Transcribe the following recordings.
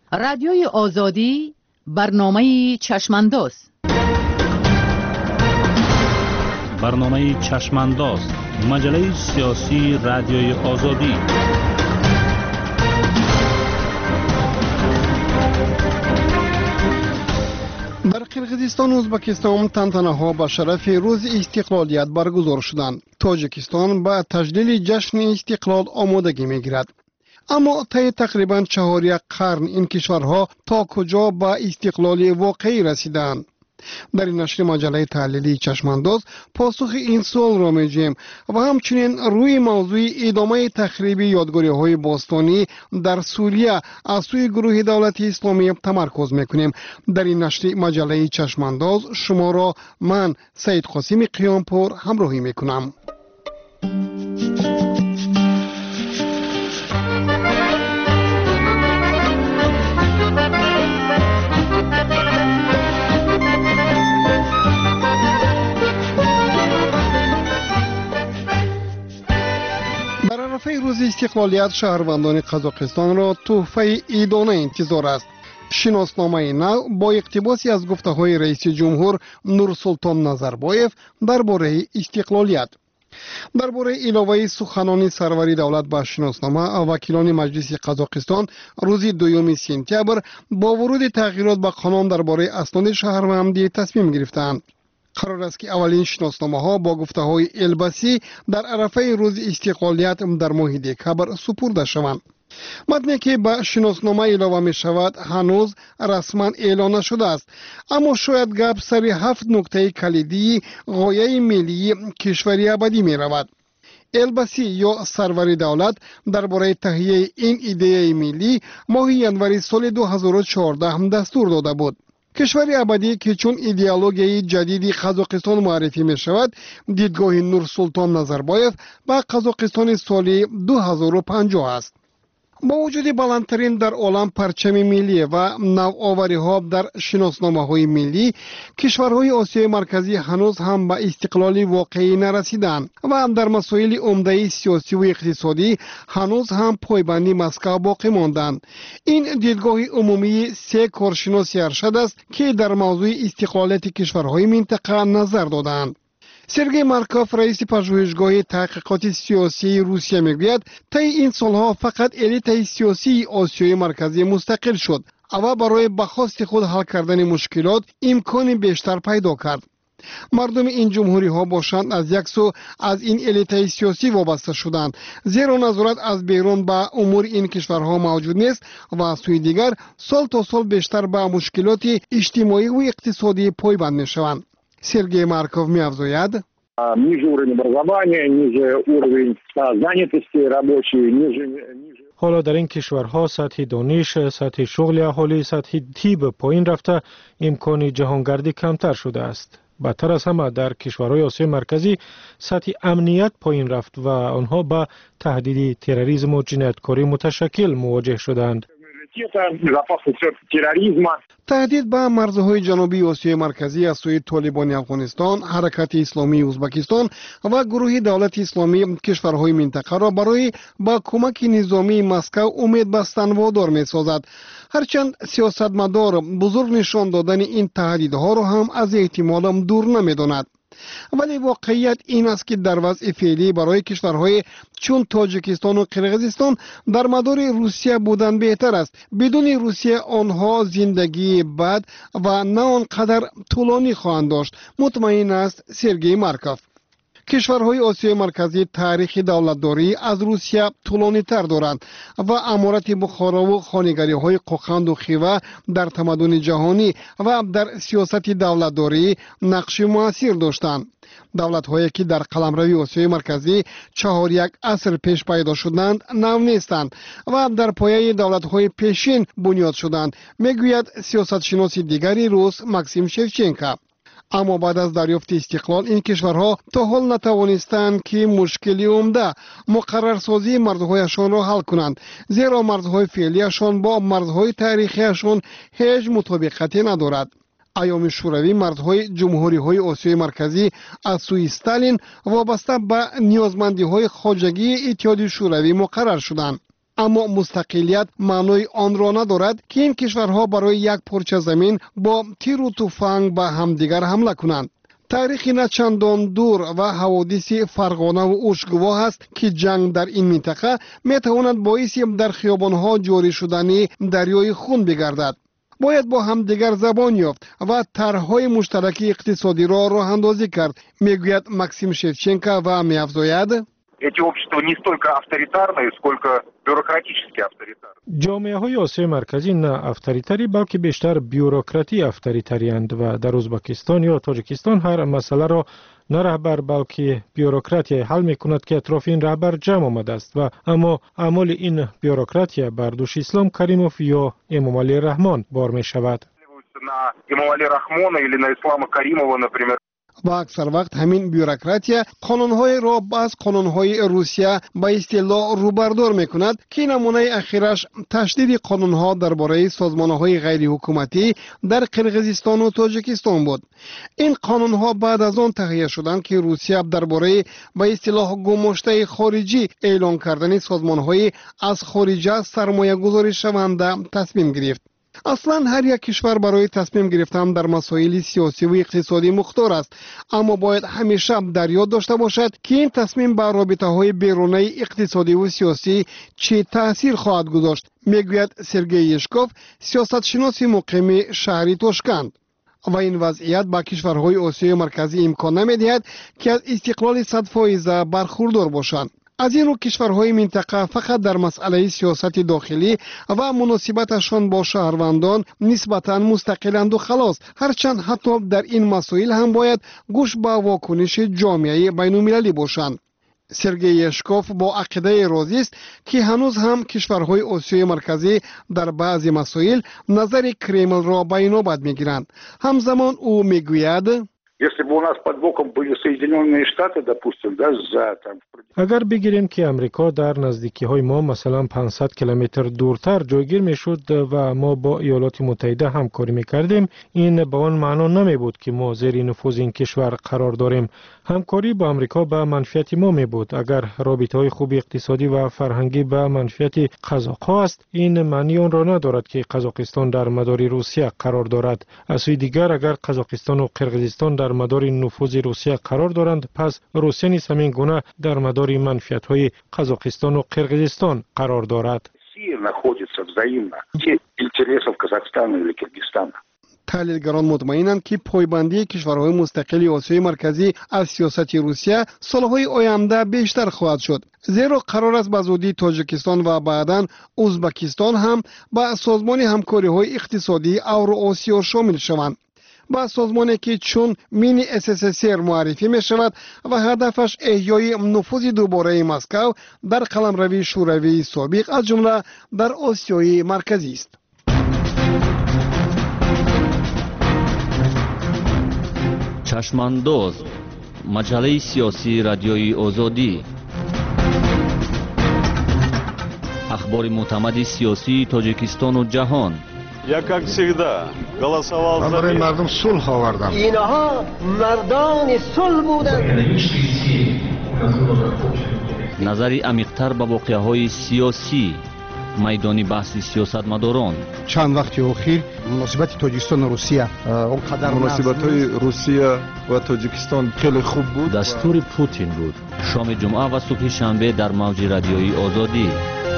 رادیوی آزادی برنامه چشمانداز. برنامه چشمانداز، مجله سیاسی رادیوی آزادی. در قرقیزستان و ازبکستان تنتنه‌ها به شرف روز استقلالیت برگزار شدند. تاجیکستان به تجلیل جشن استقلال آمادگی می‌گیرد. اما طی تقریباً 4 قرن این کشورها تا کجا به استقلال واقعی رسیدند؟ در این نشر مجله تحلیلی چشمانداز پاسخ این سوال را می‌جوییم و همچنین روی موضوع ادامه تخریب یادگاری‌های باستانی در سوریه از سوی گروه دولت اسلامی تمرکز می‌کنیم. در این نشر مجله چشمانداز شما را من سید قاسم قیامپور همراهی می‌کنم. روز استقلالیت شهروندان قزاقستان را تحفه عیدانه انتظار است. شناسنامه نو با اقتباسی از گفته‌های رئیس جمهور نورسلطان نظربایف درباره استقلالیت. درباره علاوه سخنان سروری دولت به شناسنامه، وکیلان مجلس قزاقستان روز 2 سپتامبر با ورود تغییرات به قانون درباره اسناد شهروندی تصمیم گرفتند. قرار است که اولین شناسنامه ها با گفته های البسی در عرفه روز استقلالیت در ماه دکبر سپرده شوند. متنی که به شناسنامه علاوه می شود هنوز رسما اعلان نشده است، اما شاید گپ سر 7 نکته کلیدی غایه ملی کشوری ابدی می رود. البسی یا سروری دولت درباره تهیه این ایده ملی ماه ینوری سال 2014 دستور داده بود. کشوری ابدی که چون ایدئولوژی جدیدی قزاقستان معرفی می شود، دیدگاه نورسلطان نظربایف با قزاقستان سال 2050 است. با وجود بلندترین در عالم پرچم ملی و نوآوری ها در شناسنامه های ملی، کشورهای آسیای مرکزی هنوز هم به استقلال واقعی نرسیدند و در مسائل عمده سیاسی و اقتصادی هنوز هم پایبندی مسکو باقی ماندند. این دیدگاه عمومی 3 کارشناس ارشد است که در موضوع استقلالیت کشورهای منطقه نظر دادند. سرگئی مارکوف رئیس پژوهشگاه تحقیقات سیاسی روسیه میگوید طی این سالها فقط الیت سیاسی آسیای مرکزی مستقل شد و برای به خواست خود حل کردن مشکلات امکان بیشتر پیدا کرد. مردم این جمهوری ها باشند از یک سو از این الیت سیاسی وابسته شدند، زیرا نظارت از بیرون به امور این کشورها موجود نیست و از سوی دیگر سال تا سال بیشتر به مشکلات اجتماعی و اقتصادی پایبند میشوند. سرگئی مارکوف می‌افزاید: ниже уровень образования, ниже уровень занятости рабочей, ниже. حالا در این کشورها سطح دانش، سطح شغل اهالی، سطح طب پایین رفته، امکان جهانگردی کمتر شده است. بدتر از همه در کشورهای آسیای مرکزی سطح امنیت پایین رفت و آنها با تهدید تروریسم و جنایتکاری متشکل مواجه شدند. تهدید به مرزهای جنوبی آسیای مرکزی از سوی طالبان افغانستان، حرکت اسلامی ازبکستان و گروه دولت اسلامی کشورهای منطقه را برای با کمک نظامی مسکو امید بستن وادار می‌سازد. هرچند سیاستمدار بزرگ نشان دادن این تهدیدها را هم از احتمال دور نمی‌داند. ولی واقعیت این است که در وضع فعلی برای کشورهای چون تاجیکستان و قرقیزستان در مدار روسیه بودن بهتر است. بدون روسیه آنها زندگی بد و نه آنقدر طولانی خواهند داشت، مطمئن است سرگئی مارکوف. کشورهای آسیای مرکزی تاریخ دولتداری از روسیه طولانی تر دارند و امارت بخارا و خانگری های قوقند و خیوه در تمدن جهانی و در سیاست دولتداری نقش مؤثر داشتند. دولت هایی که در قلمروی آسیای مرکزی 4 عصر پیش پیدا شدند نو نیستند و در پایه دولت های پیشین بنیاد شدند، میگوید سیاست شناس دیگری روس ماکسیم شفچنکو. اما بعد از دریافت استقلال این کشورها تا حال نتوانستند که مشکلی عمده مقررسازی مرزهایشان را حل کنند، زیرا مرزهای فعلیشان با مرزهای تاریخیشان هیچ مطابقتی ندارد. ایام شوروی مرزهای جمهوری های آسیای مرکزی از سوی استالین وابسته به نیازمندی های خواجگی اتحادیه شوروی مقرر شدند. اما مستقلیت معنای آن را ندارد که این کشورها برای یک پارچه زمین با تیر و تفنگ به همدیگر حمله کنند. تاریخی نه چندان دور و حوادث فرغانه و اوشگواه است که جنگ در این منطقه میتواند باعث در خیابانها جاری شدن دریای خون بگردد. باید با هم دیگر زبان یافت و طرح‌های مشترک اقتصادی را راه اندازی کرد، میگوید ماکسیم شевченко و می‌افزاید эти общества не столько авторитарные, сколько бюрократически авторитарные. جامعه‌های آسیای مرکزی نه افطاریتری بلکه بیشتر بیوروکراتی افطاریتری اند و در ازبکستان یا تاجیکستان هر مسئله را نه رهبر بلکه بیوروکراتی حل می‌کند که اطراف این رهبر جمع آمده است و اما اعمال این بیوروکراتی بر دوش اسلام کریموف یا امام علی رحمان بار می‌شود. На Имамали Рахмона или на Ислама Каримова, например. و اکثر وقت همین بیوروکراتیا قانون‌های را از قانون‌های روسیه به اصطلاح روبردار می‌کند که نمونه اخیرش تشدید قانون‌ها درباره سازمان‌های غیر حکومتی در قرقیزستان و تاجیکستان بود. این قانون‌ها بعد از آن تهیه شدند که روسیه درباره به اصطلاح گماشته خارجی اعلان کردن سازمان‌های از خارج سرمایه‌گذاری شونده تصمیم گرفت. اصلا هر یک کشور برای تصمیم گرفتن در مسائل سیاسی و اقتصادی مختار است، اما باید همیشه در یاد داشته باشد که این تصمیم بر رابطه‌های بیرونی اقتصادی و سیاسی چه تأثیر خواهد گذاشت، میگوید سرگئی یشکوف، سیاستشناس مقیم شهری تاشکند. و این وضعیت با کشورهای آسیای مرکزی امکان نمی‌دهد که از استقلال 100% برخوردار باشند. از این رو کشورهای منطقه فقط در مسئله سیاست داخلی و مناسبتشان با شهروندان نسبتاً مستقلند و خلاص، هرچند حتی در این مسائل هم باید گوش به واکنش جامعه بین‌المللی باشند. سرگئی یشکوف با عقیده راضی است که هنوز هم کشورهای آسیای مرکزی در بعضی مسائل نظر کرمل را به نوبت میگیرند. همزمان او میگوید Если бы у нас под боком были Соединенные Штаты, допустим, да, اگر بگیریم که امریکا در نزدیکی های ما مثلا 500 کیلومتر دورتر جایگیر میشد و ما با ایالات متحده همکاری میکردیم، این به آن معنا نمی بود که ما زیر نفوذ این کشور قرار داریم. همکاری با امریکا به منفعت ما می بود. اگر رابطه های خوب اقتصادی و فرهنگی به منفعت قزاق‌ها است، این معنی آن را ندارد که قزاقستان در مدار روسیه قرار دارد. از سوی دیگر اگر قزاقستان و قرقیزستان در مدار نفوذ روسیه قرار دارند، پس روسیه نیز همین گونه در مدار منفعت‌های قزاقستان و قرقیزستان قرار دارد. تحلیلگران مطمئنند که پایبندی کشورهای مستقل آسیای مرکزی از سیاست روسیه سالهای آینده بیشتر خواهد شد، زیرا قرار است به زودی تاجیکستان و بعداً ازبکستان هم به سازمان همکاری‌های اقتصادی اوراسیا شامل شوند. با سازمانی که چون مینی SSSR معرفی می شود و هدفش احیای نفوذ دوباره مسکو در قلمروی شوروی سابق از جمله در آسیای مرکزی است. چشمانداز، مجله سیاسی رادیوی آزادی، اخبار معتمد سیاسی تاجیکستان و جهان. Я, как всегда, голосовал за мир. مردم صلح آوردم. اینها مردان صلح بودند. نظری عمیق‌تر به واقعه‌های سیاسی، میدانی بحث سیاستمداران. چند وقت اخیر مناسبت تاجیکستان و روسیه اونقدر مناسبت‌های روسیه و تاجیکستان خیلی خوب بود. دستور پوتین بود. شام جمعه و صبح شنبه در موج رادیویی آزادی.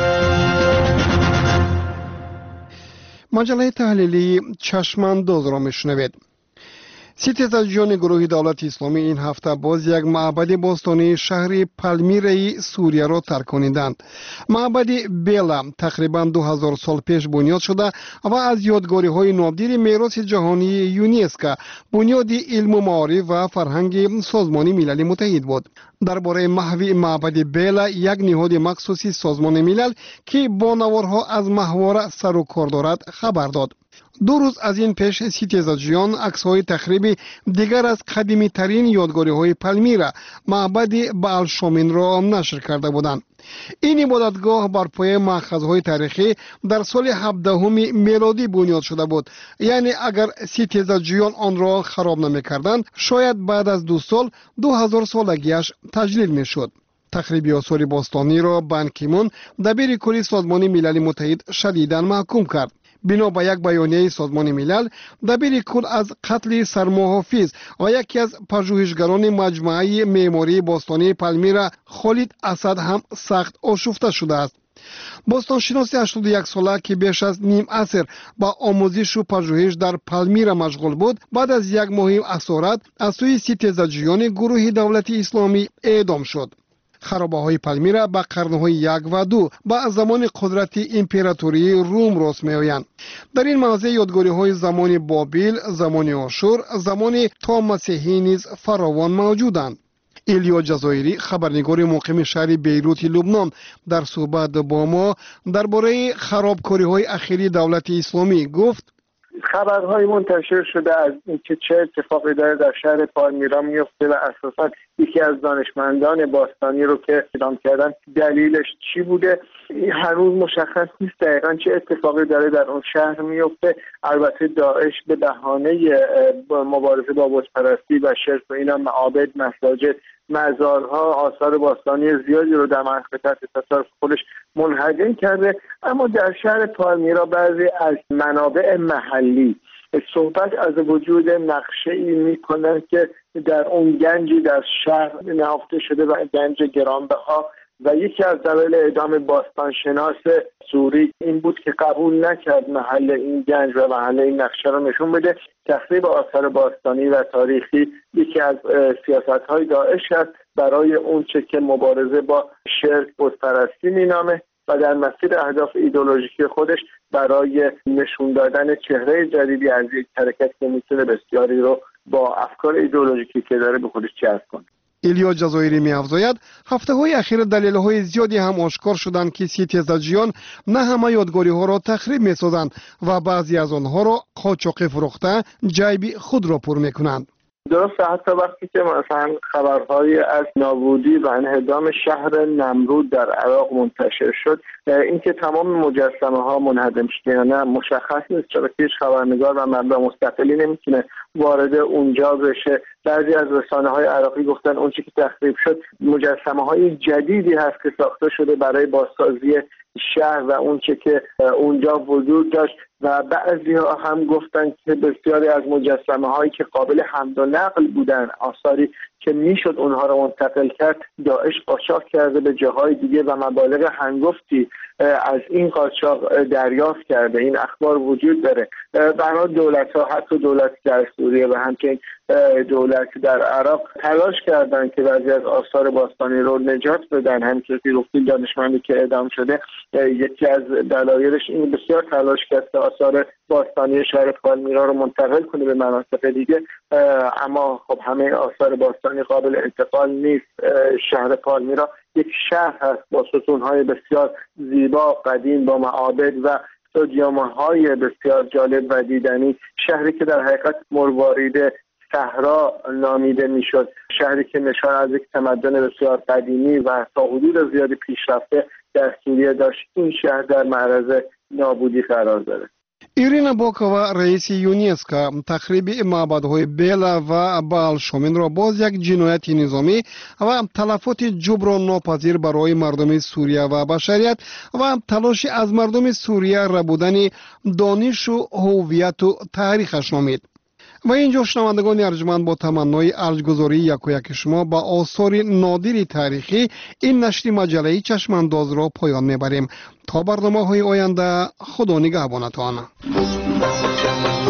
مجله تحلیلی چشمانداز را میشنوید. ستیزجویان گروه دولت اسلامی این هفته باز یک معبد باستانی شهر پالمیرای سوریه را ترک کنیدند. معبد بیلا تقریبا 2000 سال پیش بنیاد شده و از یادگاری های نادر میراث جهانی یونسکو بنیاد علم و معارف و فرهنگ سازمان ملل متحد بود. درباره محو معبد بیلا، یک نهاد مخصوصی سازمان ملل که با نوارها از محور سر و کار دارد خبر داد. 2 روز از این پیش ستیزجویان عکس‌های تخریب دیگر از قدیمی ترین یادگاری های پالمیرا، معبد بألشامین را نشر کرده بودند. این عبادتگاه بر پایه مأخذهای تاریخی در سال 17 میلادی بنیاد شده بود. یعنی اگر ستیزجویان آن را خراب نمی‌کردند، شاید بعد از 2 سال 2000 سالگیش تجلیل می‌شد. تخریب آثار باستانی را بان کی مون دبیر کلی سازمان ملل متحد شدیداً محکوم کرد. بنا به یک بیانیه سازمان ملل، دبیر کل از قتل سرمحافظ و یکی از پژوهشگران مجموعه معماری باستانی پالمیرا خالد اسد هم سخت آشفته شده است. باستانشناس 81 ساله که بیش از نیم عصر با آموزش و پژوهش در پالمیرا مشغول بود، بعد از یک ماه اسارت از سوی ستیزجویان گروه دولت اسلامی اعدام شد. خرابه‌های پالمیرا با قرن‌های 1 و 2 با زمان قدرت امپراتوری روم راست می‌آیند. در این موضع یادگاری‌های زمان بابل، زمان آشور، زمان تا مسیحی نیز فراوان موجودند. ایلیا جزایری، خبرنگار مقیم شهر بیروت لبنان، در صحبت با ما درباره خرابکاری‌های اخیری دولت اسلامی گفت: خبرهای منتشر شده از اینکه چه اتفاقی داره در شهر پالمیرا میفته و اساساً یکی از دانشمندان باستانی رو که اعدام کردن دلیلش چی بوده هنوز مشخص نیست دقیقاً چه اتفاقی داره در اون شهر میفته. البته داعش به بهانه مبارزه با بت‌پرستی و شرک و اینا معابد، مساجد، مزارها، آثار باستانی زیادی رو در منطقه تحت تصرف خودش منهدم کرده. اما در شهر پالمیرا بعضی از منابع محلی صحبت از وجود نقشه‌ای می‌کنند که در اون گنجی در شهر نهفته شده و گنج گرانبها و یکی از دلایل اعدام باستانشناس سوری این بود که قبول نکرد محل این گنج و محل این نقشه رو نشون بده. تخریب آثار باستانی و تاریخی یکی از سیاست‌های داعش است برای اونچه که مبارزه با شرک بت‌پرستی مینامه و در مسیر اهداف ایدئولوژیکی خودش برای نشون دادن چهره جدیدی از یک حرکت که میتونه بسیاری رو با افکار ایدئولوژیکی که داره به خودش جذب کنه. ایلیا جزایری می‌افزاید هفته‌های اخیر دلایل‌های زیادی هم آشکار شدند که ستیزجویان نه همه یادگاری‌ها را تخریب می‌سازند و بعضی از آنها را قاچاقی فروخته جیب خود را پر می‌کنند. درسته، حتی وقتی که مثلا خبرهای از نابودی و انهدام شهر نمرود در عراق منتشر شد، اینکه تمام مجسمه ها منهدم شده یا نه مشخص نیست، چرا که هیچ خبرنگار و منبع مستقلی نمیتونه وارد اونجا بشه. بعضی از رسانه‌های عراقی گفتن اون چیزی که تخریب شد مجسمه های جدیدی هست که ساخته شده برای بازسازی شهر و اون چه که اونجا وجود داشت و بعضی‌ها هم گفتن که بسیاری از مجسمه هایی که قابل حمل و نقل بودن، آثاری که میشد اونها رو منتقل کرد، داعش قاچاق کرده به جاهای دیگه و مبالغ هنگفتی از این قاچاق دریافت کرده. این اخبار وجود داره. برای دولت‌ها، حتی دولت در سوریه و همچنین دولت در عراق تلاش کردند که بعضی از آثار باستانی رو نجات بدن. همچنین که گفتیم دانشمندی که اعدام شده یکی از دلایلش این بسیار تلاش کرد که آثار باستانی شهر پالمیرا رو منتقل کنه به مناطق دیگه، اما خب همه آثار باستانی قابل انتقال نیست. شهر پالمیرا یک شهر هست با ستون‌های بسیار زیبا قدیم با معابد و استادیوم‌های بسیار جالب و دیدنی، شهری که در حقیقت مروارید صحرا نامیده میشد، شهری که نشان از یک تمدن بسیار قدیمی و تا حدود زیادی پیشرفته در سوریه داشت. این شهر در معرض نابودی قرار داره. ایرینا باکووا رئیس یونسکو تخریب معبدهای بیلا و بال شومن را باز یک جنایت نظامی و تلفات جبران ناپذیر برای مردم سوریه و بشریت و تلاش از مردم سوریه ربودن دانش و هویت و تاریخش نامید. و اینجا شنوندگان ارجمند با تمنای ارجگذاری یک شما با آثار نادر تاریخی این نشر مجله چشمانداز را پایان میبریم. تا برنامه‌های آینده خدا نگهبانتان.